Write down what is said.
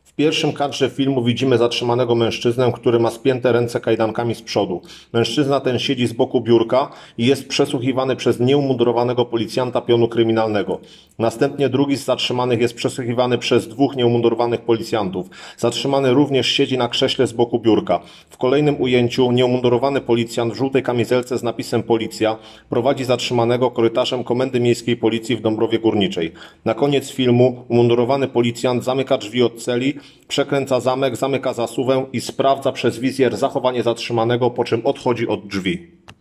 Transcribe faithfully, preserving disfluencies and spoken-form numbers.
W pierwszym kadrze filmu widzimy zatrzymanego mężczyznę, który ma spięte ręce kajdankami z przodu. Mężczyzna ten siedzi z boku biurka i jest przesłuchiwany przez nieumundurowanego policjanta pionu kryminalnego. Następnie drugi z zatrzymanych jest przesłuchiwany przez dwóch nieumudurowanych policjantów. Zatrzymany również siedzi na krześle z boku biurka. W kolejnym ujęciu nieumundurowany policjant w żółtej kamizelce z napisem Policja prowadzi zatrzymanego korytarzem Komendy Miejskiej Policji w Dąbrowie Górniczej. Na koniec filmu umundurowany policjant zamyka drzwi od celi, przekręca zamek, zamyka zasuwę i sprawdza przez wizjer zachowanie zatrzymanego, po czym odchodzi od drzwi.